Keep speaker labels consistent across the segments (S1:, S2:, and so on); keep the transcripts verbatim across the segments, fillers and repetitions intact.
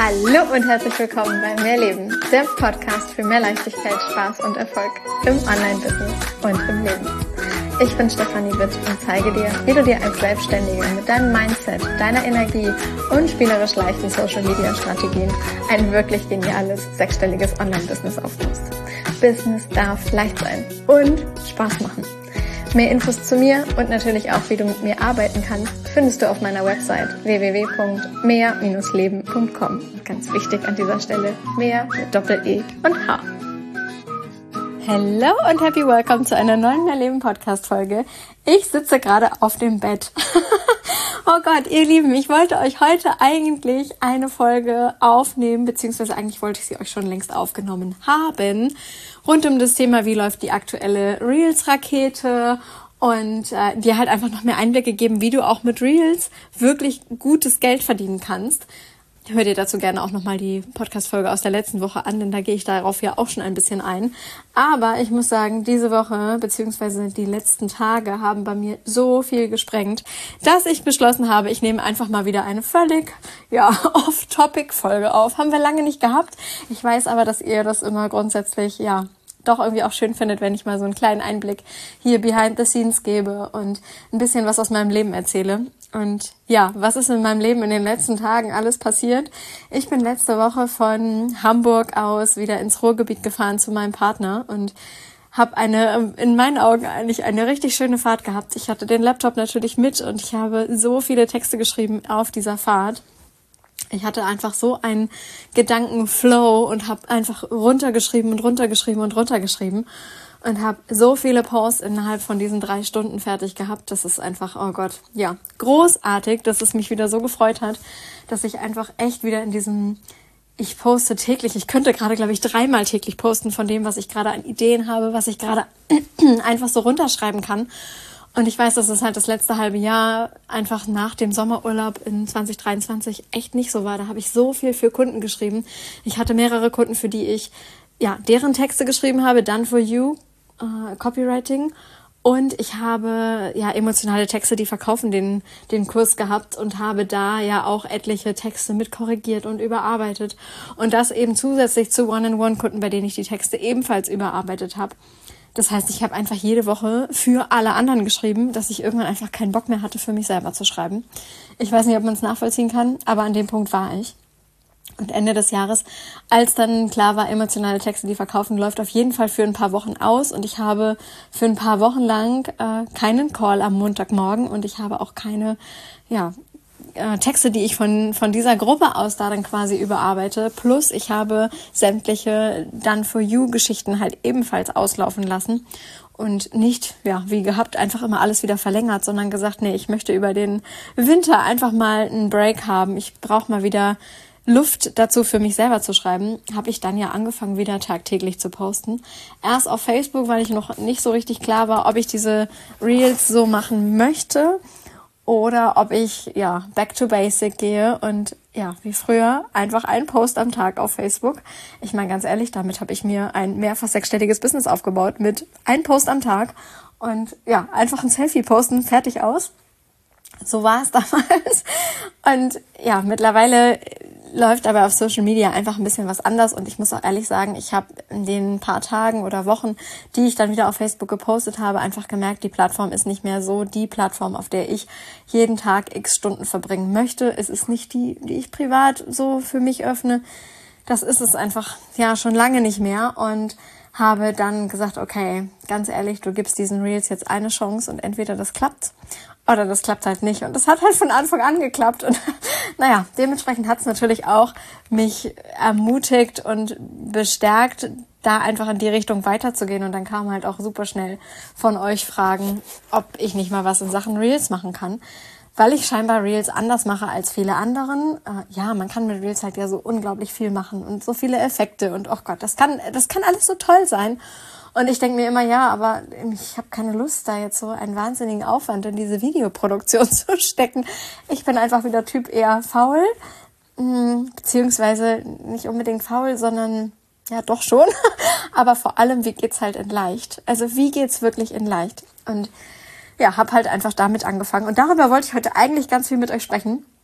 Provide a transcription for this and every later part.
S1: Hallo und herzlich willkommen bei Mehr Leben, der Podcast für mehr Leichtigkeit, Spaß und Erfolg im Online-Business und im Leben. Ich bin Stefanie Witt und zeige dir, wie du dir als Selbstständige mit deinem Mindset, deiner Energie und spielerisch leichten Social-Media-Strategien ein wirklich geniales, sechsstelliges Online-Business aufbaust. Business darf leicht sein und Spaß machen. Mehr Infos zu mir und natürlich auch, wie du mit mir arbeiten kannst, findest du auf meiner Website w w w punkt mehr Bindestrich leben punkt com. Ganz wichtig an dieser Stelle, mehr mit Doppel-E und H. Hello und happy welcome zu einer neuen Mehr Leben Podcast-Folge. Ich sitze gerade auf dem Bett. Oh Gott, ihr Lieben, ich wollte euch heute eigentlich eine Folge aufnehmen, beziehungsweise eigentlich wollte ich sie euch schon längst aufgenommen haben, rund um das Thema, wie läuft die aktuelle Reels-Rakete und äh, dir halt einfach noch mehr Einblicke geben, wie du auch mit Reels wirklich gutes Geld verdienen kannst. Hör dir dazu gerne auch nochmal die Podcast-Folge aus der letzten Woche an, denn da gehe ich darauf ja auch schon ein bisschen ein. Aber ich muss sagen, diese Woche beziehungsweise die letzten Tage haben bei mir so viel gesprengt, dass ich beschlossen habe, ich nehme einfach mal wieder eine völlig ja off-topic-Folge auf. Haben wir lange nicht gehabt. Ich weiß aber, dass ihr das immer grundsätzlich ja doch irgendwie auch schön findet, wenn ich mal so einen kleinen Einblick hier behind the scenes gebe und ein bisschen was aus meinem Leben erzähle. Und ja, was ist in meinem Leben in den letzten Tagen alles passiert? Ich bin letzte Woche von Hamburg aus wieder ins Ruhrgebiet gefahren zu meinem Partner und habe eine, in meinen Augen eigentlich eine richtig schöne Fahrt gehabt. Ich hatte den Laptop natürlich mit und ich habe so viele Texte geschrieben auf dieser Fahrt. Ich hatte einfach so einen Gedankenflow und habe einfach runtergeschrieben und runtergeschrieben und runtergeschrieben und habe so viele Posts innerhalb von diesen drei Stunden fertig gehabt. Das ist einfach, oh Gott, ja, großartig, dass es mich wieder so gefreut hat, dass ich einfach echt wieder in diesem, ich poste täglich, ich könnte gerade, glaube ich, dreimal täglich posten von dem, was ich gerade an Ideen habe, was ich gerade einfach so runterschreiben kann. Und ich weiß, dass es halt das letzte halbe Jahr einfach nach dem Sommerurlaub in zwanzig dreiundzwanzig echt nicht so war. Da habe ich so viel für Kunden geschrieben. Ich hatte mehrere Kunden, für die ich ja deren Texte geschrieben habe, Done for You, äh, Copywriting. Und ich habe ja emotionale Texte, die verkaufen, den den Kurs gehabt und habe da ja auch etliche Texte mit korrigiert und überarbeitet. Und das eben zusätzlich zu One-on-One-Kunden, bei denen ich die Texte ebenfalls überarbeitet habe. Das heißt, ich habe einfach jede Woche für alle anderen geschrieben, dass ich irgendwann einfach keinen Bock mehr hatte, für mich selber zu schreiben. Ich weiß nicht, ob man es nachvollziehen kann, aber an dem Punkt war ich. Und Ende des Jahres, als dann klar war, emotionale Texte, die verkaufen, läuft auf jeden Fall für ein paar Wochen aus. Und ich habe für ein paar Wochen lang äh, keinen Call am Montagmorgen und ich habe auch keine, ja, Texte, die ich von von dieser Gruppe aus da dann quasi überarbeite, plus ich habe sämtliche Done for You Geschichten halt ebenfalls auslaufen lassen und nicht, ja, wie gehabt, einfach immer alles wieder verlängert, sondern gesagt, nee, ich möchte über den Winter einfach mal einen Break haben. Ich brauche mal wieder Luft dazu, für mich selber zu schreiben, habe ich dann ja angefangen, wieder tagtäglich zu posten. Erst auf Facebook, weil ich noch nicht so richtig klar war, ob ich diese Reels so machen möchte, oder ob ich, ja, back to basic gehe und, ja, wie früher, einfach einen Post am Tag auf Facebook. Ich meine, ganz ehrlich, damit habe ich mir ein mehrfach sechsstelliges Business aufgebaut mit ein Post am Tag und, ja, einfach ein Selfie posten, fertig aus. So war es damals. Und, ja, mittlerweile läuft aber auf Social Media einfach ein bisschen was anders und ich muss auch ehrlich sagen, ich habe in den paar Tagen oder Wochen, die ich dann wieder auf Facebook gepostet habe, einfach gemerkt, die Plattform ist nicht mehr so die Plattform, auf der ich jeden Tag x Stunden verbringen möchte. Es ist nicht die, die ich privat so für mich öffne. Das ist es einfach ja schon lange nicht mehr und habe dann gesagt, okay, ganz ehrlich, du gibst diesen Reels jetzt eine Chance und entweder das klappt oder das klappt halt nicht. Und das hat halt von Anfang an geklappt. Und naja, dementsprechend hat es natürlich auch mich ermutigt und bestärkt, da einfach in die Richtung weiterzugehen. Und dann kamen halt auch super schnell von euch Fragen, ob ich nicht mal was in Sachen Reels machen kann. Weil ich scheinbar Reels anders mache als viele anderen. Äh, ja, man kann mit Reels halt ja so unglaublich viel machen und so viele Effekte. Und oh Gott, das kann, das kann alles so toll sein. Und ich denke mir immer, ja, aber ich habe keine Lust, da jetzt so einen wahnsinnigen Aufwand in diese Videoproduktion zu stecken. Ich bin einfach wieder Typ eher faul, beziehungsweise nicht unbedingt faul, sondern ja doch schon. Aber vor allem, wie geht's halt in leicht? Also wie geht's wirklich in leicht? Und ja, habe halt einfach damit angefangen. Und darüber wollte ich heute eigentlich ganz viel mit euch sprechen.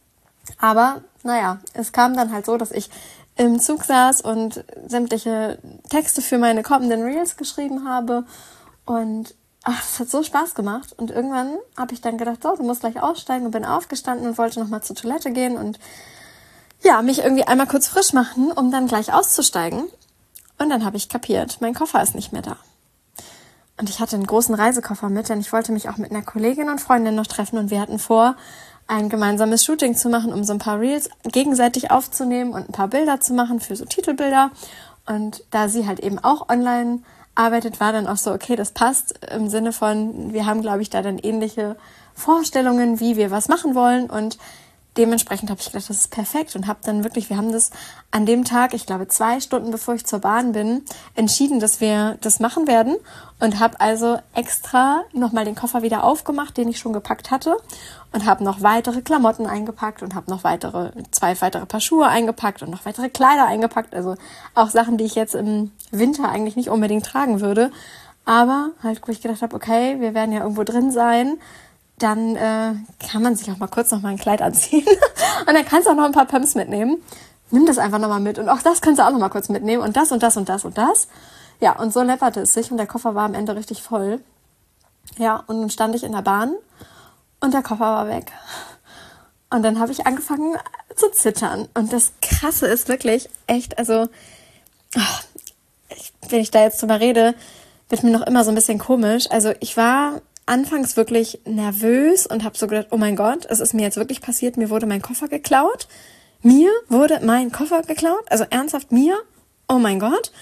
S1: Aber naja, es kam dann halt so, dass ich im Zug saß und sämtliche Texte für meine kommenden Reels geschrieben habe und ach, das hat so Spaß gemacht. Und irgendwann habe ich dann gedacht, so, du musst gleich aussteigen und bin aufgestanden und wollte nochmal zur Toilette gehen und ja, mich irgendwie einmal kurz frisch machen, um dann gleich auszusteigen. Und dann habe ich kapiert, mein Koffer ist nicht mehr da. Und ich hatte einen großen Reisekoffer mit, denn ich wollte mich auch mit einer Kollegin und Freundin noch treffen und wir hatten vor, ein gemeinsames Shooting zu machen, um so ein paar Reels gegenseitig aufzunehmen und ein paar Bilder zu machen für so Titelbilder. Und da sie halt eben auch online arbeitet, war dann auch so, okay, das passt im Sinne von, wir haben, glaube ich, da dann ähnliche Vorstellungen, wie wir was machen wollen und dementsprechend habe ich gedacht, das ist perfekt und habe dann wirklich, wir haben das an dem Tag, ich glaube zwei Stunden bevor ich zur Bahn bin, entschieden, dass wir das machen werden und habe also extra nochmal den Koffer wieder aufgemacht, den ich schon gepackt hatte und habe noch weitere Klamotten eingepackt und habe noch weitere, zwei weitere Paar Schuhe eingepackt und noch weitere Kleider eingepackt, also auch Sachen, die ich jetzt im Winter eigentlich nicht unbedingt tragen würde, aber halt, wo ich gedacht habe, okay, wir werden ja irgendwo drin sein, dann äh, kann man sich auch mal kurz noch mal ein Kleid anziehen und dann kannst du auch noch ein paar Pumps mitnehmen. Nimm das einfach nochmal mit und auch das kannst du auch noch mal kurz mitnehmen und das und das und das und das. Ja, und so läpperte es sich und der Koffer war am Ende richtig voll. Ja, und dann stand ich in der Bahn und der Koffer war weg. Und dann habe ich angefangen zu zittern. Und das Krasse ist wirklich echt, also ach, ich, wenn ich da jetzt drüber rede, wird mir noch immer so ein bisschen komisch. Also ich war anfangs wirklich nervös und habe so gedacht, oh mein Gott, es ist mir jetzt wirklich passiert, mir wurde mein Koffer geklaut. Mir wurde mein Koffer geklaut, also ernsthaft mir, oh mein Gott.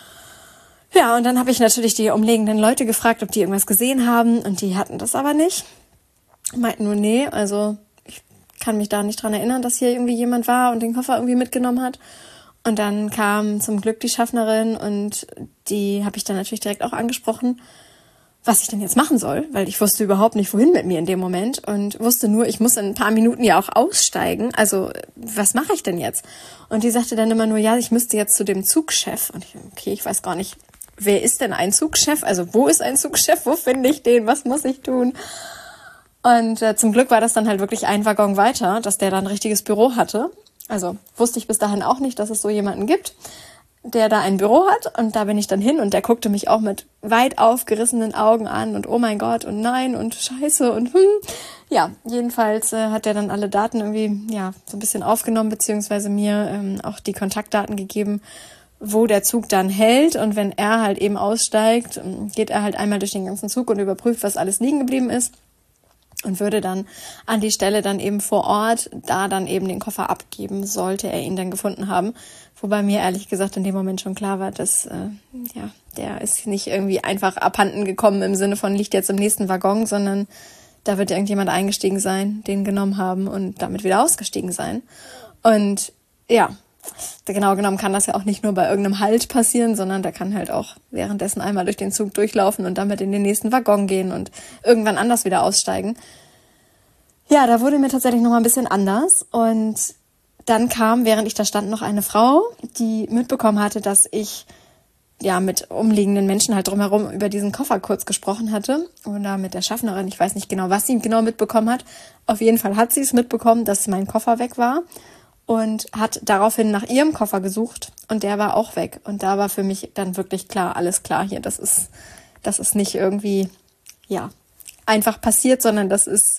S1: Ja, und dann habe ich natürlich die umliegenden Leute gefragt, ob die irgendwas gesehen haben und die hatten das aber nicht. Meinten nur, nee, also ich kann mich da nicht dran erinnern, dass hier irgendwie jemand war und den Koffer irgendwie mitgenommen hat. Und dann kam zum Glück die Schaffnerin und die habe ich dann natürlich direkt auch angesprochen, was ich denn jetzt machen soll, weil ich wusste überhaupt nicht, wohin mit mir in dem Moment und wusste nur, ich muss in ein paar Minuten ja auch aussteigen, also was mache ich denn jetzt? Und die sagte dann immer nur, ja, ich müsste jetzt zu dem Zugchef und ich, okay, ich weiß gar nicht, wer ist denn ein Zugchef? Also wo ist ein Zugchef? Wo finde ich den? Was muss ich tun? Und äh, zum Glück war das dann halt wirklich ein Waggon weiter, dass der da ein richtiges Büro hatte. Also wusste ich bis dahin auch nicht, dass es so jemanden gibt, der da ein Büro hat und da bin ich dann hin und der guckte mich auch mit weit aufgerissenen Augen an und oh mein Gott und nein und scheiße und hm. Ja, jedenfalls äh, hat der dann alle Daten irgendwie ja so ein bisschen aufgenommen, beziehungsweise mir ähm, auch die Kontaktdaten gegeben, wo der Zug dann hält und wenn er halt eben aussteigt, geht er halt einmal durch den ganzen Zug und überprüft, was alles liegen geblieben ist und würde dann an die Stelle dann eben vor Ort da dann eben den Koffer abgeben, sollte er ihn dann gefunden haben. Wobei mir ehrlich gesagt in dem Moment schon klar war, dass äh, ja der ist nicht irgendwie einfach abhanden gekommen im Sinne von liegt jetzt im nächsten Waggon, sondern da wird irgendjemand eingestiegen sein, den genommen haben und damit wieder ausgestiegen sein. Und ja, genau genommen kann das ja auch nicht nur bei irgendeinem Halt passieren, sondern der kann halt auch währenddessen einmal durch den Zug durchlaufen und damit in den nächsten Waggon gehen und irgendwann anders wieder aussteigen. Ja, da wurde mir tatsächlich noch mal ein bisschen anders und dann kam, während ich da stand, noch eine Frau, die mitbekommen hatte, dass ich ja mit umliegenden Menschen halt drumherum über diesen Koffer kurz gesprochen hatte oder mit der Schaffnerin. Ich weiß nicht genau, was sie genau mitbekommen hat. Auf jeden Fall hat sie es mitbekommen, dass mein Koffer weg war und hat daraufhin nach ihrem Koffer gesucht und der war auch weg. Und da war für mich dann wirklich klar, alles klar hier, das ist, das ist nicht irgendwie ja einfach passiert, sondern das ist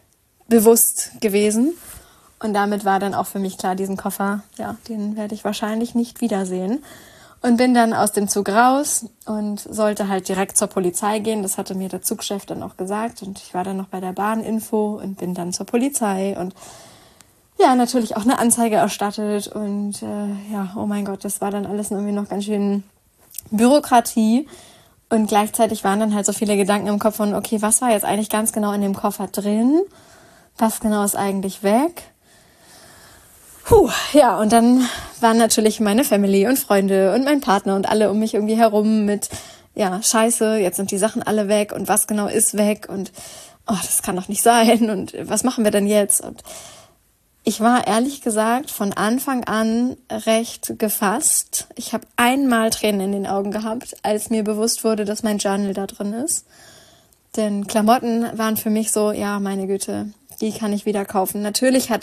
S1: bewusst gewesen. Und damit war dann auch für mich klar, diesen Koffer, ja, den werde ich wahrscheinlich nicht wiedersehen. Und bin dann aus dem Zug raus und sollte halt direkt zur Polizei gehen. Das hatte mir der Zugchef dann auch gesagt. Und ich war dann noch bei der Bahninfo und bin dann zur Polizei. Und ja, natürlich auch eine Anzeige erstattet. Und äh, ja, oh mein Gott, das war dann alles irgendwie noch ganz schön Bürokratie. Und gleichzeitig waren dann halt so viele Gedanken im Kopf von, okay, was war jetzt eigentlich ganz genau in dem Koffer drin? Was genau ist eigentlich weg? Puh, ja, und dann waren natürlich meine Family und Freunde und mein Partner und alle um mich irgendwie herum mit, ja, scheiße, jetzt sind die Sachen alle weg und was genau ist weg und oh, das kann doch nicht sein und was machen wir denn jetzt? Und ich war ehrlich gesagt von Anfang an recht gefasst. Ich habe einmal Tränen in den Augen gehabt, als mir bewusst wurde, dass mein Journal da drin ist. Denn Klamotten waren für mich so, ja, meine Güte, die kann ich wieder kaufen. Natürlich hat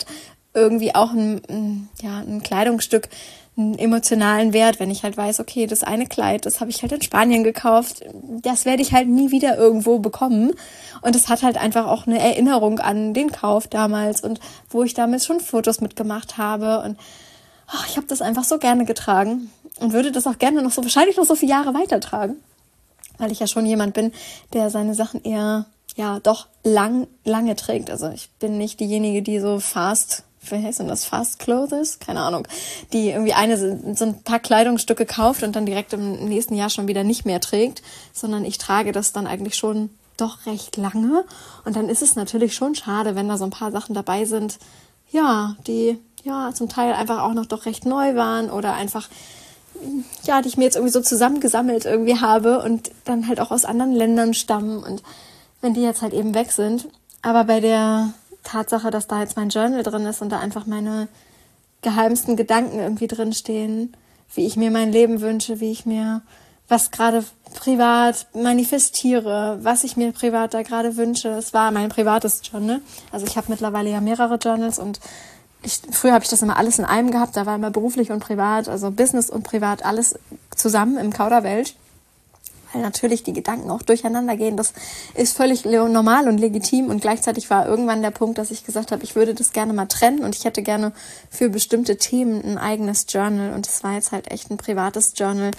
S1: irgendwie auch ein, ein, ja, ein Kleidungsstück einen emotionalen Wert, wenn ich halt weiß, okay, das eine Kleid, das habe ich halt in Spanien gekauft, das werde ich halt nie wieder irgendwo bekommen und es hat halt einfach auch eine Erinnerung an den Kauf damals und wo ich damals schon Fotos mitgemacht habe und oh, ich habe das einfach so gerne getragen und würde das auch gerne noch so, wahrscheinlich noch so viele Jahre weitertragen, weil ich ja schon jemand bin, der seine Sachen eher, ja, doch lang, lange trägt. Also ich bin nicht diejenige, die so fast, wie heißt denn das, Fast Clothes? Keine Ahnung. Die irgendwie eine, so ein paar Kleidungsstücke kauft und dann direkt im nächsten Jahr schon wieder nicht mehr trägt, sondern ich trage das dann eigentlich schon doch recht lange. Und dann ist es natürlich schon schade, wenn da so ein paar Sachen dabei sind, ja, die ja zum Teil einfach auch noch doch recht neu waren oder einfach, ja, die ich mir jetzt irgendwie so zusammengesammelt irgendwie habe und dann halt auch aus anderen Ländern stammen und wenn die jetzt halt eben weg sind. Aber bei der Tatsache, dass da jetzt mein Journal drin ist und da einfach meine geheimsten Gedanken irgendwie drinstehen, wie ich mir mein Leben wünsche, wie ich mir was gerade privat manifestiere, was ich mir privat da gerade wünsche. Es war mein privates Journal. Also ich habe mittlerweile ja mehrere Journals und ich, früher habe ich das immer alles in einem gehabt. Da war immer beruflich und privat, also Business und privat, alles zusammen im Kauderwelsch. Weil natürlich die Gedanken auch durcheinander gehen. Das ist völlig normal und legitim. Und gleichzeitig war irgendwann der Punkt, dass ich gesagt habe, ich würde das gerne mal trennen und ich hätte gerne für bestimmte Themen ein eigenes Journal. Und das war jetzt halt echt ein privates Journal.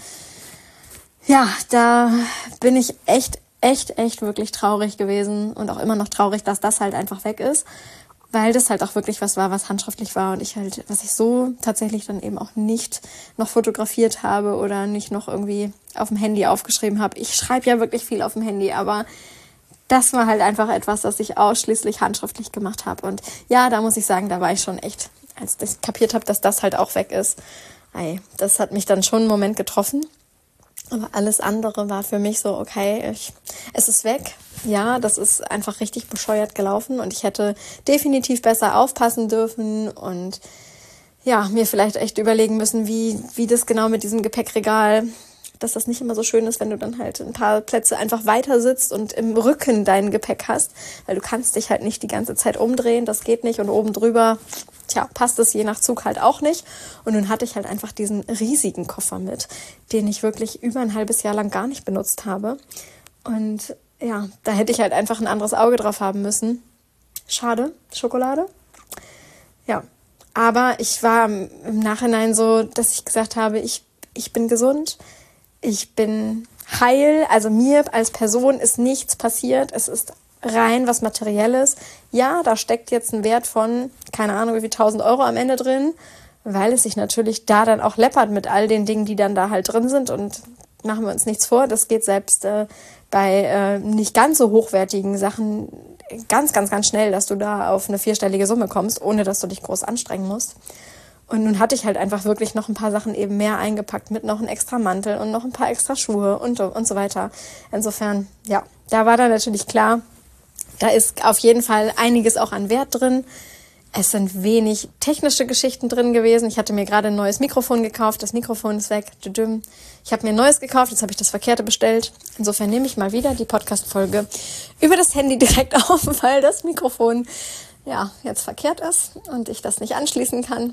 S1: Ja, da bin ich echt, echt, echt wirklich traurig gewesen und auch immer noch traurig, dass das halt einfach weg ist. Weil das halt auch wirklich was war, was handschriftlich war und ich halt, was ich so tatsächlich dann eben auch nicht noch fotografiert habe oder nicht noch irgendwie auf dem Handy aufgeschrieben habe. Ich schreibe ja wirklich viel auf dem Handy, aber das war halt einfach etwas, das ich ausschließlich handschriftlich gemacht habe. Und ja, da muss ich sagen, da war ich schon echt, als ich kapiert habe, dass das halt auch weg ist. Ey, das hat mich dann schon einen Moment getroffen. Aber alles andere war für mich so, okay, ich, es ist weg. Ja, das ist einfach richtig bescheuert gelaufen und ich hätte definitiv besser aufpassen dürfen und ja, mir vielleicht echt überlegen müssen, wie, wie das genau mit diesem Gepäckregal, dass das nicht immer so schön ist, wenn du dann halt ein paar Plätze einfach weiter sitzt und im Rücken dein Gepäck hast, weil du kannst dich halt nicht die ganze Zeit umdrehen, das geht nicht und oben drüber, tja, passt es je nach Zug halt auch nicht. Und nun hatte ich halt einfach diesen riesigen Koffer mit, den ich wirklich über ein halbes Jahr lang gar nicht benutzt habe. Und ja, da hätte ich halt einfach ein anderes Auge drauf haben müssen. Schade, Schokolade. Ja, aber ich war im Nachhinein so, dass ich gesagt habe, ich, ich bin gesund, ich bin heil, also mir als Person ist nichts passiert, es ist rein was Materielles. Ja, da steckt jetzt ein Wert von, keine Ahnung, wie viel tausend Euro am Ende drin, weil es sich natürlich da dann auch läppert mit all den Dingen, die dann da halt drin sind und machen wir uns nichts vor, das geht selbst äh, bei äh, nicht ganz so hochwertigen Sachen ganz, ganz, ganz schnell, dass du da auf eine vierstellige Summe kommst, ohne dass du dich groß anstrengen musst. Und nun hatte ich halt einfach wirklich noch ein paar Sachen eben mehr eingepackt mit noch einem extra Mantel und noch ein paar extra Schuhe und, und so weiter. Insofern, ja, da war dann natürlich klar, da ist auf jeden Fall einiges auch an Wert drin. Es sind wenig technische Geschichten drin gewesen. Ich hatte mir gerade ein neues Mikrofon gekauft. Das Mikrofon ist weg. Ich habe mir ein neues gekauft. Jetzt habe ich das Verkehrte bestellt. Insofern nehme ich mal wieder die Podcast-Folge über das Handy direkt auf, weil das Mikrofon ja jetzt verkehrt ist und ich das nicht anschließen kann.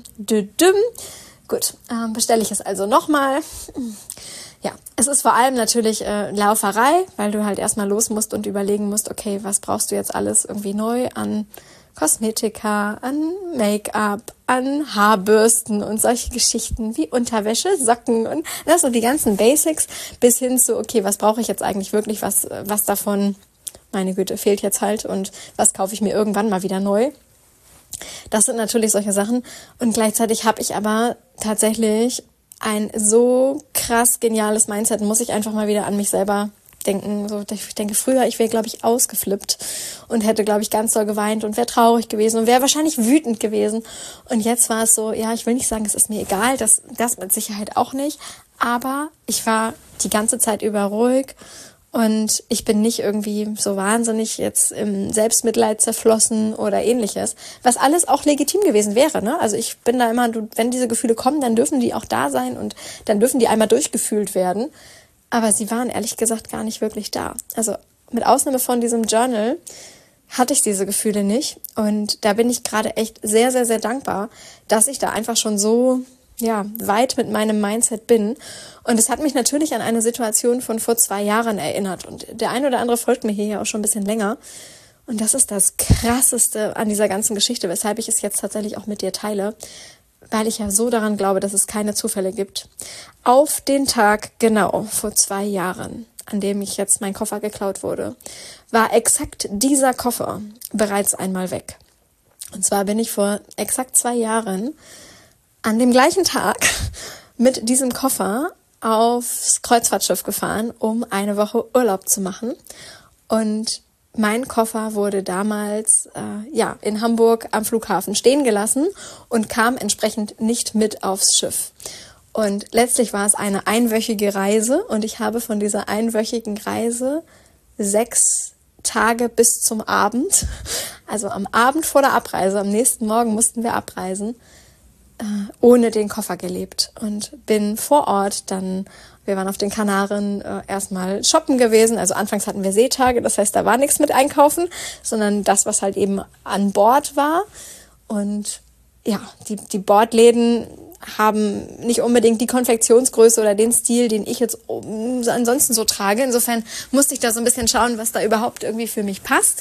S1: Gut, ähm, bestelle ich es also nochmal. Ja, es ist vor allem natürlich äh, Lauferei, weil du halt erstmal los musst und überlegen musst, okay, was brauchst du jetzt alles irgendwie neu an Kosmetika, an Make-up, an Haarbürsten und solche Geschichten wie Unterwäsche, Socken und das so die ganzen Basics bis hin zu, okay, was brauche ich jetzt eigentlich wirklich, was was davon, meine Güte, fehlt jetzt halt und was kaufe ich mir irgendwann mal wieder neu. Das sind natürlich solche Sachen und gleichzeitig habe ich aber tatsächlich ein so krass geniales Mindset, muss ich einfach mal wieder an mich selber denken. So, ich denke, früher, ich wäre, glaube ich, ausgeflippt und hätte, glaube ich, ganz doll geweint und wäre traurig gewesen und wäre wahrscheinlich wütend gewesen. Und jetzt war es so, ja, ich will nicht sagen, es ist mir egal, das, das mit Sicherheit auch nicht, aber ich war die ganze Zeit über ruhig und ich bin nicht irgendwie so wahnsinnig jetzt im Selbstmitleid zerflossen oder ähnliches, was alles auch legitim gewesen wäre, ne? Also ich bin da immer, du, wenn diese Gefühle kommen, dann dürfen die auch da sein und dann dürfen die einmal durchgefühlt werden. Aber sie waren ehrlich gesagt gar nicht wirklich da. Also mit Ausnahme von diesem Journal hatte ich diese Gefühle nicht. Und da bin ich gerade echt sehr, sehr, sehr dankbar, dass ich da einfach schon so ja weit mit meinem Mindset bin. Und es hat mich natürlich an eine Situation von vor zwei Jahren erinnert. Und der eine oder andere folgt mir hier ja auch schon ein bisschen länger. Und das ist das Krasseste an dieser ganzen Geschichte, weshalb ich es jetzt tatsächlich auch mit dir teile, weil ich ja so daran glaube, dass es keine Zufälle gibt. Auf den Tag genau vor zwei Jahren, an dem ich jetzt mein Koffer geklaut wurde, war exakt dieser Koffer bereits einmal weg. Und zwar bin ich vor exakt zwei Jahren an dem gleichen Tag mit diesem Koffer aufs Kreuzfahrtschiff gefahren, um eine Woche Urlaub zu machen. Und mein Koffer wurde damals äh, ja in Hamburg am Flughafen stehen gelassen und kam entsprechend nicht mit aufs Schiff. Und letztlich war es eine einwöchige Reise und ich habe von dieser einwöchigen Reise sechs Tage bis zum Abend, also am Abend vor der Abreise, am nächsten Morgen mussten wir abreisen, äh, ohne den Koffer gelebt und bin vor Ort dann, wir waren auf den Kanaren äh, erstmal shoppen gewesen, also anfangs hatten wir Seetage, das heißt, da war nichts mit einkaufen, sondern das, was halt eben an Bord war. Und ja, die, die Bordläden haben nicht unbedingt die Konfektionsgröße oder den Stil, den ich jetzt ansonsten so trage. Insofern musste ich da so ein bisschen schauen, was da überhaupt irgendwie für mich passt.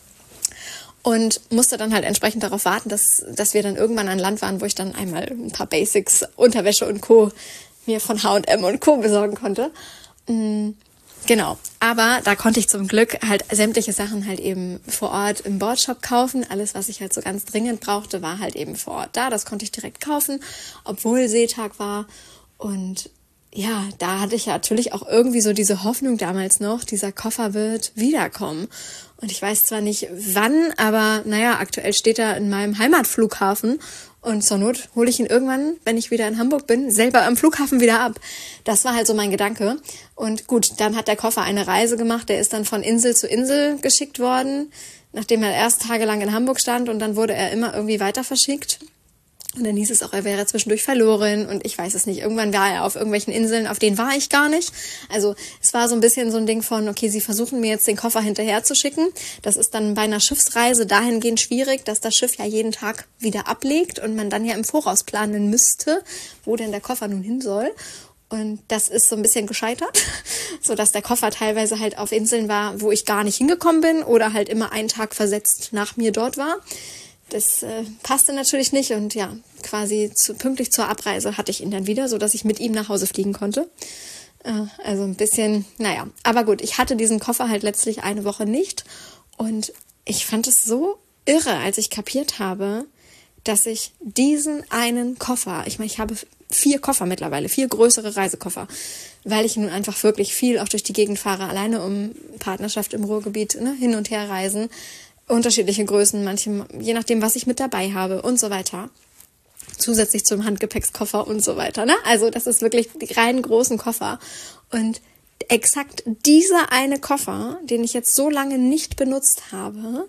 S1: Und musste dann halt entsprechend darauf warten, dass, dass wir dann irgendwann an Land waren, wo ich dann einmal ein paar Basics, Unterwäsche und Co. mir von H und M und Co. besorgen konnte. Mhm. Genau, aber da konnte ich zum Glück halt sämtliche Sachen halt eben vor Ort im Boardshop kaufen. Alles, was ich halt so ganz dringend brauchte, war halt eben vor Ort da. Das konnte ich direkt kaufen, obwohl Seetag war. Und ja, da hatte ich ja natürlich auch irgendwie so diese Hoffnung damals noch, dieser Koffer wird wiederkommen. Und ich weiß zwar nicht wann, aber naja, aktuell steht er in meinem Heimatflughafen. Und zur Not hole ich ihn irgendwann, wenn ich wieder in Hamburg bin, selber am Flughafen wieder ab. Das war halt so mein Gedanke. Und gut, dann hat der Koffer eine Reise gemacht. Der ist dann von Insel zu Insel geschickt worden, nachdem er erst tagelang in Hamburg stand. Und dann wurde er immer irgendwie weiter verschickt. Und dann hieß es auch, er wäre zwischendurch verloren. Und ich weiß es nicht. Irgendwann war er auf irgendwelchen Inseln, auf denen war ich gar nicht. Also es war so ein bisschen so ein Ding von, okay, sie versuchen mir jetzt den Koffer hinterher zu schicken. Das ist dann bei einer Schiffsreise dahingehend schwierig, dass das Schiff ja jeden Tag wieder ablegt und man dann ja im Voraus planen müsste, wo denn der Koffer nun hin soll. Und das ist so ein bisschen gescheitert, so dass der Koffer teilweise halt auf Inseln war, wo ich gar nicht hingekommen bin oder halt immer einen Tag versetzt nach mir dort war. Das äh, passte natürlich nicht und ja, quasi zu, pünktlich zur Abreise hatte ich ihn dann wieder, so dass ich mit ihm nach Hause fliegen konnte. Äh, also ein bisschen, naja, aber gut, ich hatte diesen Koffer halt letztlich eine Woche nicht und ich fand es so irre, als ich kapiert habe, dass ich diesen einen Koffer, ich meine, ich habe vier Koffer mittlerweile, vier größere Reisekoffer, weil ich nun einfach wirklich viel auch durch die Gegend fahre, alleine um Partnerschaft im Ruhrgebiet, ne, hin und her reisen, unterschiedliche Größen, manche, je nachdem, was ich mit dabei habe und so weiter. Zusätzlich zum Handgepäckskoffer und so weiter, ne? Also das ist wirklich die rein großen Koffer. Und exakt dieser eine Koffer, den ich jetzt so lange nicht benutzt habe,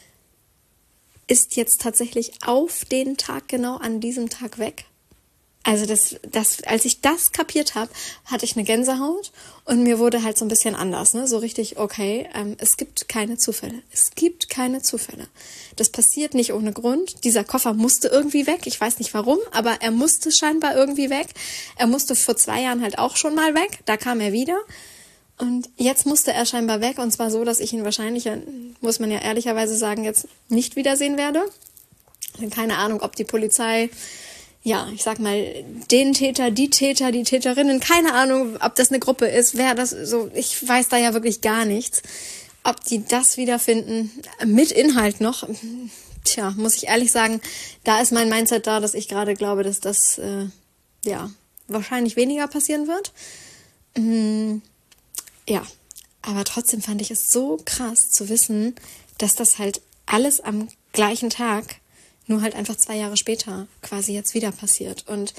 S1: ist jetzt tatsächlich auf den Tag genau an diesem Tag weg. Also das, das, als ich das kapiert habe, hatte ich eine Gänsehaut und mir wurde halt so ein bisschen anders, ne? So richtig, okay, ähm, es gibt keine Zufälle. Es gibt keine Zufälle. Das passiert nicht ohne Grund. Dieser Koffer musste irgendwie weg. Ich weiß nicht warum, aber er musste scheinbar irgendwie weg. Er musste vor zwei Jahren halt auch schon mal weg. Da kam er wieder. Und jetzt musste er scheinbar weg. Und zwar so, dass ich ihn wahrscheinlich, muss man ja ehrlicherweise sagen, jetzt nicht wiedersehen werde. Keine Ahnung, ob die Polizei, ja, ich sag mal, den Täter, die Täter, die Täterinnen, keine Ahnung, ob das eine Gruppe ist, wer das so, ich weiß da ja wirklich gar nichts. Ob die das wiederfinden, mit Inhalt noch, tja, muss ich ehrlich sagen, da ist mein Mindset da, dass ich gerade glaube, dass das, äh, ja, wahrscheinlich weniger passieren wird. Mhm. Ja, aber trotzdem fand ich es so krass zu wissen, dass das halt alles am gleichen Tag, nur halt einfach zwei Jahre später quasi jetzt wieder passiert. Und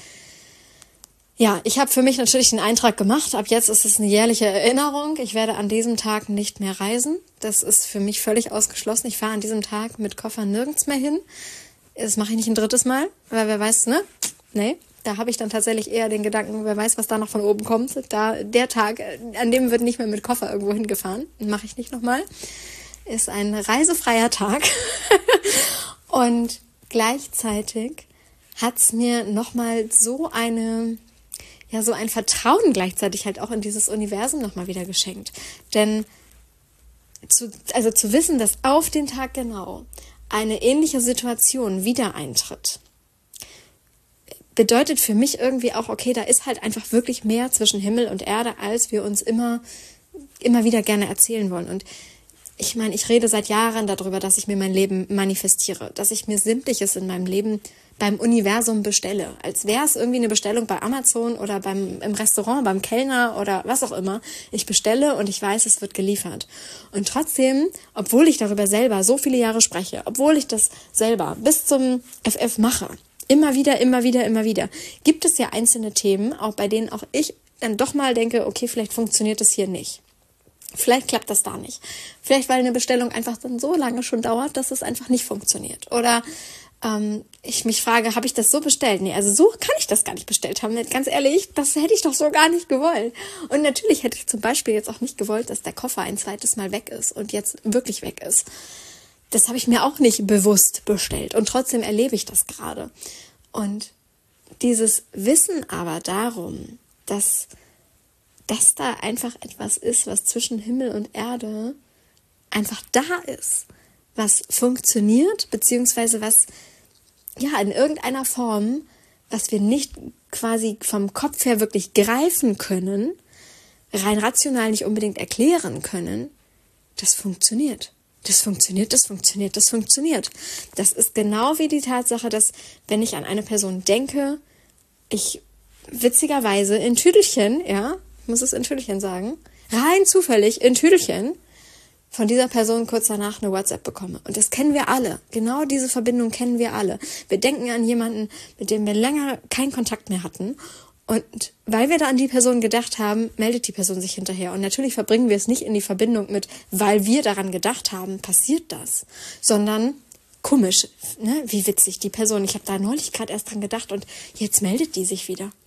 S1: ja, ich habe für mich natürlich den Eintrag gemacht. Ab jetzt ist es eine jährliche Erinnerung. Ich werde an diesem Tag nicht mehr reisen. Das ist für mich völlig ausgeschlossen. Ich fahre an diesem Tag mit Koffer nirgends mehr hin. Das mache ich nicht ein drittes Mal, weil wer weiß, ne? Nee, da habe ich dann tatsächlich eher den Gedanken, wer weiß, was da noch von oben kommt. Da der Tag, an dem wird nicht mehr mit Koffer irgendwo hingefahren. Mache ich nicht nochmal. ist ein reisefreier Tag und gleichzeitig hat es mir nochmal so eine, ja, so ein Vertrauen gleichzeitig halt auch in dieses Universum nochmal wieder geschenkt. Denn zu, also zu wissen, dass auf den Tag genau eine ähnliche Situation wieder eintritt, bedeutet für mich irgendwie auch, okay, da ist halt einfach wirklich mehr zwischen Himmel und Erde, als wir uns immer, immer wieder gerne erzählen wollen. Und ich meine, ich rede seit Jahren darüber, dass ich mir mein Leben manifestiere, dass ich mir Sämtliches in meinem Leben beim Universum bestelle, als wäre es irgendwie eine Bestellung bei Amazon oder beim im Restaurant, beim Kellner oder was auch immer. Ich bestelle und ich weiß, es wird geliefert. Und trotzdem, obwohl ich darüber selber so viele Jahre spreche, obwohl ich das selber bis zum F F mache, immer wieder, immer wieder, immer wieder, gibt es ja einzelne Themen, auch bei denen auch ich dann doch mal denke, okay, vielleicht funktioniert das hier nicht. Vielleicht klappt das da nicht. Vielleicht, weil eine Bestellung einfach dann so lange schon dauert, dass es einfach nicht funktioniert. Oder ähm, ich mich frage, habe ich das so bestellt? Nee, also so kann ich das gar nicht bestellt haben. Ganz ehrlich, das hätte ich doch so gar nicht gewollt. Und natürlich hätte ich zum Beispiel jetzt auch nicht gewollt, dass der Koffer ein zweites Mal weg ist und jetzt wirklich weg ist. Das habe ich mir auch nicht bewusst bestellt. Und trotzdem erlebe ich das gerade. Und dieses Wissen aber darum, dass dass da einfach etwas ist, was zwischen Himmel und Erde einfach da ist, was funktioniert, beziehungsweise was, ja, in irgendeiner Form, was wir nicht quasi vom Kopf her wirklich greifen können, rein rational nicht unbedingt erklären können, das funktioniert. Das funktioniert, das funktioniert, das funktioniert. Das ist genau wie die Tatsache, dass, wenn ich an eine Person denke, ich witzigerweise in Tüdelchen, ja, ich muss es in Tüdelchen sagen, rein zufällig in Tüdelchen von dieser Person kurz danach eine WhatsApp bekomme. Und das kennen wir alle. Genau diese Verbindung kennen wir alle. Wir denken an jemanden, mit dem wir länger keinen Kontakt mehr hatten. Und weil wir da an die Person gedacht haben, meldet die Person sich hinterher. Und natürlich verbringen wir es nicht in die Verbindung mit, weil wir daran gedacht haben, passiert das. Sondern komisch, ne? Wie witzig die Person. Ich habe da neulich gerade erst dran gedacht und jetzt meldet die sich wieder.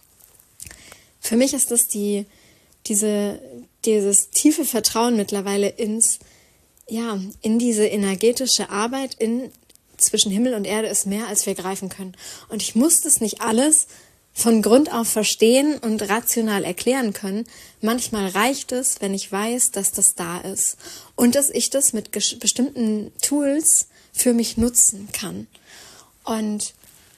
S1: Für mich ist das die diese, dieses tiefe Vertrauen mittlerweile ins, ja, in diese energetische Arbeit in, zwischen Himmel und Erde ist mehr, als wir greifen können. Und ich muss das nicht alles von Grund auf verstehen und rational erklären können. Manchmal reicht es, wenn ich weiß, dass das da ist und dass ich das mit ges- bestimmten Tools für mich nutzen kann. Und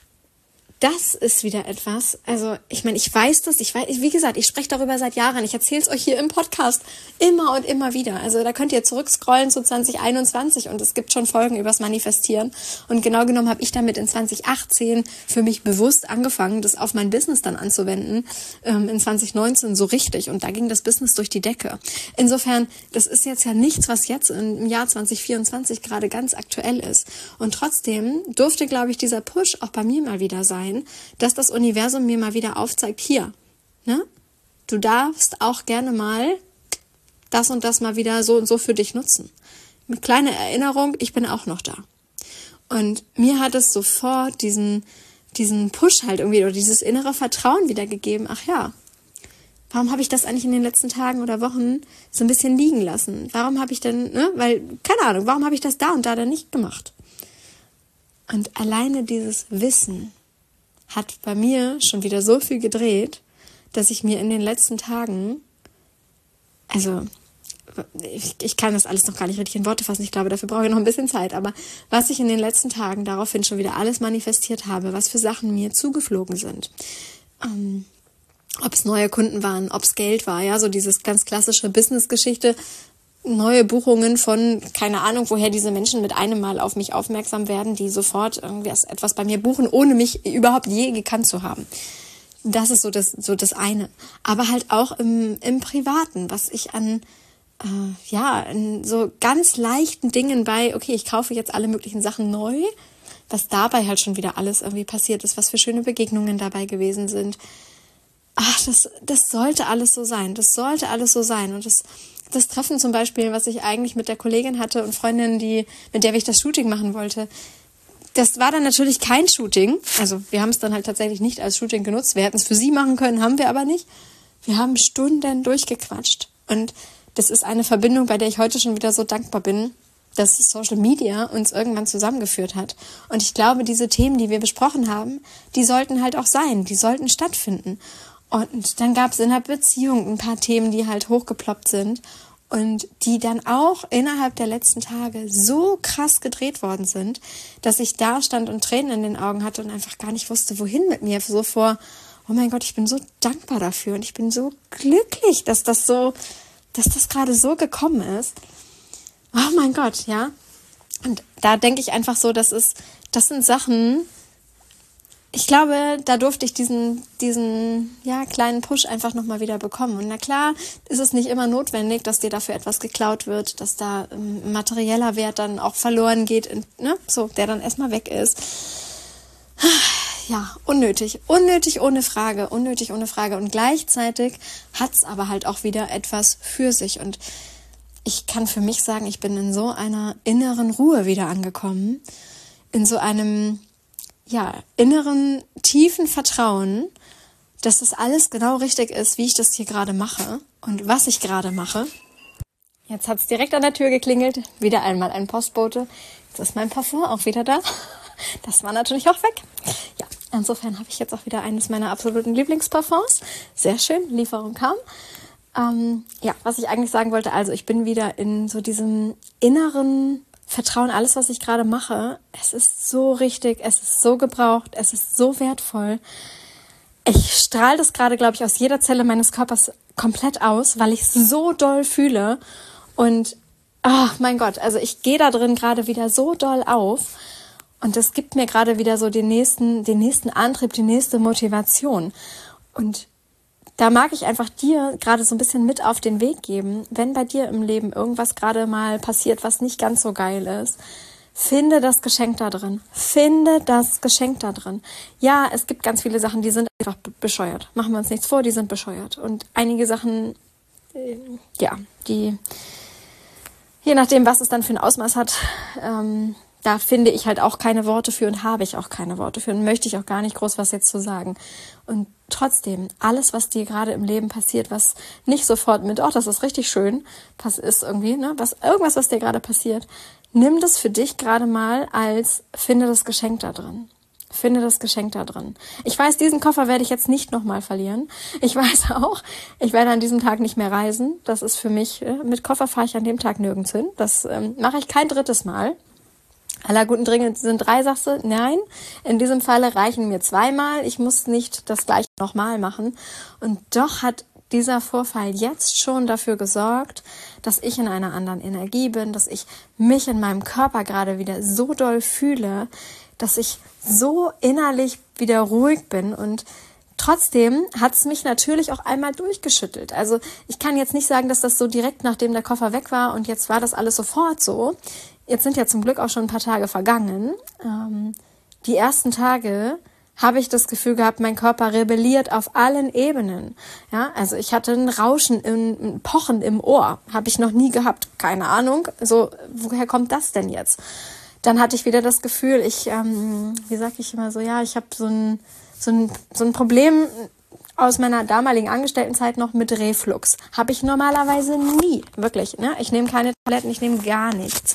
S1: das ist wieder etwas, also ich meine, ich weiß das, ich weiß, wie gesagt, ich spreche darüber seit Jahren, ich erzähle es euch hier im Podcast immer und immer wieder. Also da könnt ihr zurückscrollen zu zwanzig einundzwanzig und es gibt schon Folgen übers Manifestieren. Und genau genommen habe ich damit in zwanzig achtzehn für mich bewusst angefangen, das auf mein Business dann anzuwenden, ähm, in zwanzig neunzehn so richtig. Und da ging das Business durch die Decke. Insofern, das ist jetzt ja nichts, was jetzt im Jahr zwanzig vierundzwanzig gerade ganz aktuell ist. Und trotzdem durfte, glaube ich, dieser Push auch bei mir mal wieder sein, dass das Universum mir mal wieder aufzeigt, hier, ne? Du darfst auch gerne mal das und das mal wieder so und so für dich nutzen. Mit kleiner Erinnerung, ich bin auch noch da. Und mir hat es sofort diesen, diesen Push halt irgendwie oder dieses innere Vertrauen wieder gegeben, ach ja, warum habe ich das eigentlich in den letzten Tagen oder Wochen so ein bisschen liegen lassen? Warum habe ich denn, ne, weil, keine Ahnung, warum habe ich das da und da dann nicht gemacht? Und alleine dieses Wissen hat bei mir schon wieder so viel gedreht, dass ich mir in den letzten Tagen, also ich, ich kann das alles noch gar nicht richtig in Worte fassen, ich glaube, dafür brauche ich noch ein bisschen Zeit, aber was ich in den letzten Tagen daraufhin schon wieder alles manifestiert habe, was für Sachen mir zugeflogen sind, ähm, ob es neue Kunden waren, ob es Geld war, ja, so dieses ganz klassische Business-Geschichte, neue Buchungen von, keine Ahnung, woher diese Menschen mit einem Mal auf mich aufmerksam werden, die sofort irgendwie etwas bei mir buchen, ohne mich überhaupt je gekannt zu haben. Das ist so das, so das eine. Aber halt auch im, im Privaten, was ich an, äh, ja, an so ganz leichten Dingen bei, okay, ich kaufe jetzt alle möglichen Sachen neu, was dabei halt schon wieder alles irgendwie passiert ist, was für schöne Begegnungen dabei gewesen sind. Ach, das, das sollte alles so sein. Das sollte alles so sein. Und das, das Treffen zum Beispiel, was ich eigentlich mit der Kollegin hatte und Freundin, die, mit der ich das Shooting machen wollte, das war dann natürlich kein Shooting. Also wir haben es dann halt tatsächlich nicht als Shooting genutzt. Wir hätten es für sie machen können, haben wir aber nicht. Wir haben Stunden durchgequatscht. Und das ist eine Verbindung, bei der ich heute schon wieder so dankbar bin, dass Social Media uns irgendwann zusammengeführt hat. Und ich glaube, diese Themen, die wir besprochen haben, die sollten halt auch sein, die sollten stattfinden. Und dann gab es in der Beziehung ein paar Themen, die halt hochgeploppt sind und die dann auch innerhalb der letzten Tage so krass gedreht worden sind, dass ich da stand und Tränen in den Augen hatte und einfach gar nicht wusste, wohin mit mir. So vor, oh mein Gott, ich bin so dankbar dafür und ich bin so glücklich, dass das so, dass das gerade so gekommen ist. Oh mein Gott, ja. Und da denke ich einfach so, das ist, das sind Sachen, ich glaube, da durfte ich diesen, diesen, ja, kleinen Push einfach nochmal wieder bekommen. Und na klar, ist es nicht immer notwendig, dass dir dafür etwas geklaut wird, dass da ähm, materieller Wert dann auch verloren geht, in, ne, so, der dann erstmal weg ist. Ja, unnötig, unnötig ohne Frage, unnötig ohne Frage. Und gleichzeitig hat's aber halt auch wieder etwas für sich. Und ich kann für mich sagen, ich bin in so einer inneren Ruhe wieder angekommen, in so einem, ja, inneren, tiefen Vertrauen, dass das alles genau richtig ist, wie ich das hier gerade mache und was ich gerade mache. Jetzt hat's direkt an der Tür geklingelt, wieder einmal ein Postbote. Jetzt ist mein Parfum auch wieder da. Das war natürlich auch weg. Ja, insofern habe ich jetzt auch wieder eines meiner absoluten Lieblingsparfums. Sehr schön, Lieferung kam. Ähm, ja, was ich eigentlich sagen wollte, also ich bin wieder in so diesem inneren Vertrauen, alles, was ich gerade mache, es ist so richtig, es ist so gebraucht, es ist so wertvoll. Ich strahle das gerade, glaube ich, aus jeder Zelle meines Körpers komplett aus, weil ich es so doll fühle. Und, oh mein Gott, also ich gehe da drin gerade wieder so doll auf. Und das gibt mir gerade wieder so den nächsten, den nächsten Antrieb, die nächste Motivation. Und da mag ich einfach dir gerade so ein bisschen mit auf den Weg geben, wenn bei dir im Leben irgendwas gerade mal passiert, was nicht ganz so geil ist. Finde das Geschenk da drin. Finde das Geschenk da drin. Ja, es gibt ganz viele Sachen, die sind einfach bescheuert. Machen wir uns nichts vor, die sind bescheuert. Und einige Sachen, äh, ja, die, je nachdem, was es dann für ein Ausmaß hat, ähm, da finde ich halt auch keine Worte für und habe ich auch keine Worte für und möchte ich auch gar nicht groß was jetzt zu sagen. Und trotzdem, alles, was dir gerade im Leben passiert, was nicht sofort mit, oh, das ist richtig schön, das ist irgendwie, ne, was, irgendwas, was dir gerade passiert, nimm das für dich gerade mal als, finde das Geschenk da drin. Finde das Geschenk da drin. Ich weiß, diesen Koffer werde ich jetzt nicht nochmal verlieren. Ich weiß auch, ich werde an diesem Tag nicht mehr reisen. Das ist für mich, mit Koffer fahre ich an dem Tag nirgends hin. Das ähm, mache ich kein drittes Mal. Aller guten Dinge sind drei, sagst du? Nein, in diesem Falle reichen mir zweimal. Ich muss nicht das gleiche nochmal machen. Und doch hat dieser Vorfall jetzt schon dafür gesorgt, dass ich in einer anderen Energie bin, dass ich mich in meinem Körper gerade wieder so doll fühle, dass ich so innerlich wieder ruhig bin. Und trotzdem hat es mich natürlich auch einmal durchgeschüttelt. Also ich kann jetzt nicht sagen, dass das so direkt nachdem der Koffer weg war und jetzt war das alles sofort so. Jetzt sind ja zum Glück auch schon ein paar Tage vergangen. Ähm, die ersten Tage habe ich das Gefühl gehabt, mein Körper rebelliert auf allen Ebenen. Ja, also ich hatte ein Rauschen, ein Pochen im Ohr. Habe ich noch nie gehabt. Keine Ahnung. So, woher kommt das denn jetzt? Dann hatte ich wieder das Gefühl, ich, ähm, wie sag ich immer so, ja, ich habe so ein, so ein, so ein Problem aus meiner damaligen Angestelltenzeit noch mit Reflux. Habe ich normalerweise nie. Wirklich, ne? Ich nehme keine Tabletten, ich nehme gar nichts.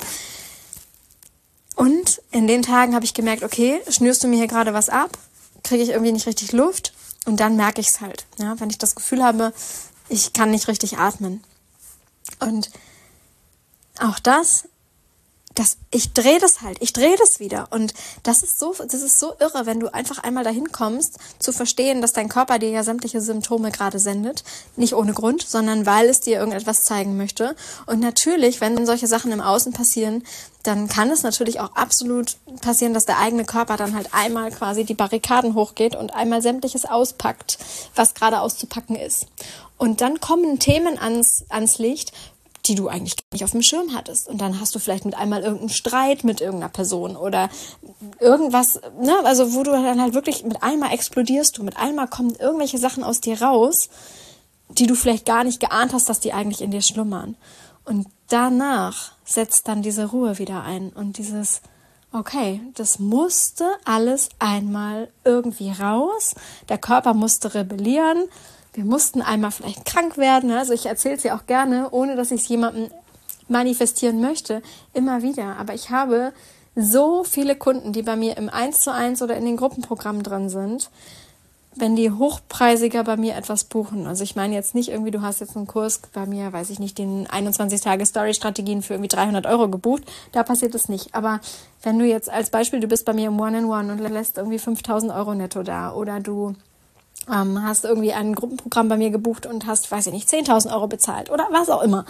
S1: Und in den Tagen habe ich gemerkt, okay, schnürst du mir hier gerade was ab, kriege ich irgendwie nicht richtig Luft und dann merke ich es halt, ja, wenn ich das Gefühl habe, ich kann nicht richtig atmen. Und auch das, das ich drehe das halt, ich drehe das wieder und das ist so, das ist so irre, wenn du einfach einmal dahin kommst, zu verstehen, dass dein Körper dir ja sämtliche Symptome gerade sendet, nicht ohne Grund, sondern weil es dir irgendetwas zeigen möchte. Und natürlich, wenn solche Sachen im Außen passieren, dann kann es natürlich auch absolut passieren, dass der eigene Körper dann halt einmal quasi die Barrikaden hochgeht und einmal sämtliches auspackt, was gerade auszupacken ist. Und dann kommen Themen ans, ans Licht, die du eigentlich gar nicht auf dem Schirm hattest. Und dann hast du vielleicht mit einmal irgendeinen Streit mit irgendeiner Person oder irgendwas, ne, also wo du dann halt wirklich mit einmal explodierst du, mit einmal kommen irgendwelche Sachen aus dir raus, die du vielleicht gar nicht geahnt hast, dass die eigentlich in dir schlummern. Und danach setzt dann diese Ruhe wieder ein und dieses, okay, das musste alles einmal irgendwie raus, der Körper musste rebellieren, wir mussten einmal vielleicht krank werden, also ich erzähle es ja auch gerne, ohne dass ich es jemandem manifestieren möchte, immer wieder. Aber ich habe so viele Kunden, die bei mir im eins zu eins oder in den Gruppenprogrammen drin sind, wenn die hochpreisiger bei mir etwas buchen. Also ich meine jetzt nicht irgendwie, du hast jetzt einen Kurs bei mir, weiß ich nicht, den einundzwanzig Tage Story-Strategien für irgendwie dreihundert Euro gebucht, da passiert es nicht. Aber wenn du jetzt als Beispiel, du bist bei mir im One-in-One und lässt irgendwie fünftausend Euro netto da oder du ähm, hast irgendwie ein Gruppenprogramm bei mir gebucht und hast, weiß ich nicht, zehntausend Euro bezahlt oder was auch immer.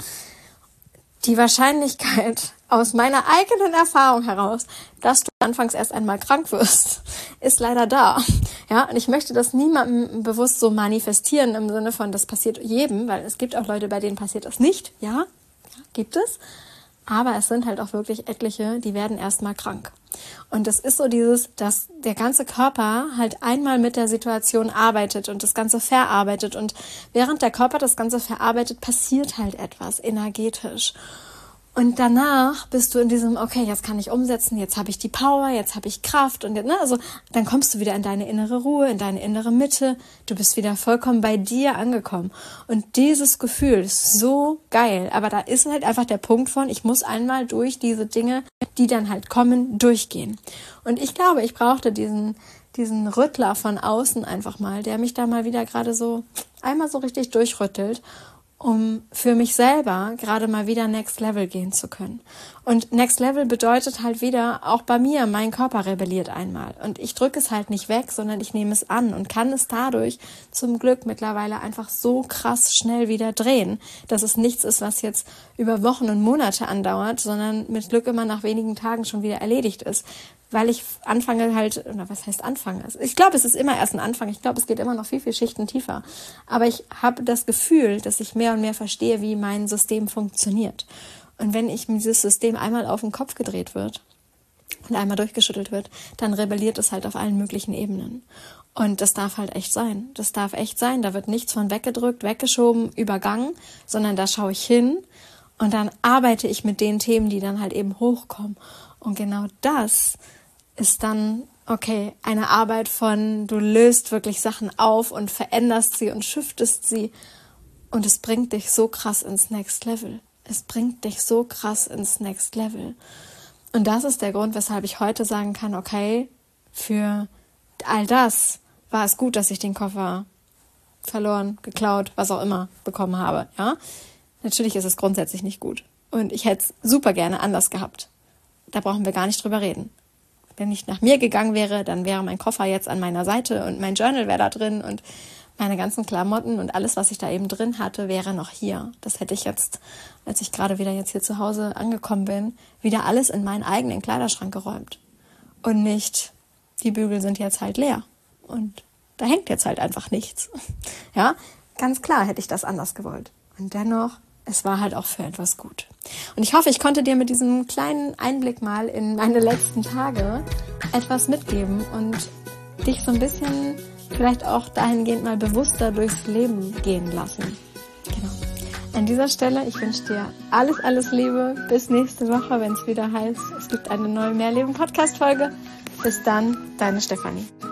S1: Die Wahrscheinlichkeit aus meiner eigenen Erfahrung heraus, dass du anfangs erst einmal krank wirst, ist leider da. Ja, und ich möchte das niemandem bewusst so manifestieren im Sinne von, das passiert jedem, weil es gibt auch Leute, bei denen passiert das nicht. Ja, ja, gibt es. Aber es sind halt auch wirklich etliche, die werden erstmal krank. Und das ist so dieses, dass der ganze Körper halt einmal mit der Situation arbeitet und das Ganze verarbeitet. Und während der Körper das Ganze verarbeitet, passiert halt etwas energetisch. Und danach bist du in diesem, okay, jetzt kann ich umsetzen, jetzt habe ich die Power, jetzt habe ich Kraft. Und jetzt, ne, also dann kommst du wieder in deine innere Ruhe, in deine innere Mitte. Du bist wieder vollkommen bei dir angekommen. Und dieses Gefühl ist so geil. Aber da ist halt einfach der Punkt von, ich muss einmal durch diese Dinge, die dann halt kommen, durchgehen. Und ich glaube, ich brauchte diesen, diesen Rüttler von außen einfach mal, der mich da mal wieder gerade so einmal so richtig durchrüttelt, um für mich selber gerade mal wieder Next Level gehen zu können. Und Next Level bedeutet halt wieder, auch bei mir, mein Körper rebelliert einmal. Und ich drücke es halt nicht weg, sondern ich nehme es an und kann es dadurch zum Glück mittlerweile einfach so krass schnell wieder drehen, dass es nichts ist, was jetzt über Wochen und Monate andauert, sondern mit Glück immer nach wenigen Tagen schon wieder erledigt ist. Weil ich anfange halt, oder was heißt anfange? Ich glaube, es ist immer erst ein Anfang. Ich glaube, es geht immer noch viel, viel Schichten tiefer. Aber ich habe das Gefühl, dass ich mehr und mehr verstehe, wie mein System funktioniert. Und wenn ich dieses System einmal auf den Kopf gedreht wird und einmal durchgeschüttelt wird, dann rebelliert es halt auf allen möglichen Ebenen. Und das darf halt echt sein. Das darf echt sein. Da wird nichts von weggedrückt, weggeschoben, übergangen, sondern da schaue ich hin und dann arbeite ich mit den Themen, die dann halt eben hochkommen. Und genau das ist dann, okay, eine Arbeit von, du löst wirklich Sachen auf und veränderst sie und shiftest sie und es bringt dich so krass ins Next Level. Es bringt dich so krass ins Next Level. Und das ist der Grund, weshalb ich heute sagen kann, okay, für all das war es gut, dass ich den Koffer verloren, geklaut, was auch immer bekommen habe. Ja, natürlich ist es grundsätzlich nicht gut und ich hätte es super gerne anders gehabt. Da brauchen wir gar nicht drüber reden. Wenn ich nach mir gegangen wäre, dann wäre mein Koffer jetzt an meiner Seite und mein Journal wäre da drin und meine ganzen Klamotten und alles, was ich da eben drin hatte, wäre noch hier. Das hätte ich jetzt, als ich gerade wieder jetzt hier zu Hause angekommen bin, wieder alles in meinen eigenen Kleiderschrank geräumt. Und nicht, die Bügel sind jetzt halt leer und da hängt jetzt halt einfach nichts. Ja, ganz klar hätte ich das anders gewollt. Und dennoch, es war halt auch für etwas gut. Und ich hoffe, ich konnte dir mit diesem kleinen Einblick mal in meine letzten Tage etwas mitgeben und dich so ein bisschen vielleicht auch dahingehend mal bewusster durchs Leben gehen lassen. Genau. An dieser Stelle, ich wünsche dir alles, alles Liebe. Bis nächste Woche, wenn es wieder heißt, es gibt eine neue Mehrleben-Podcast-Folge. Bis dann, deine Stefanie.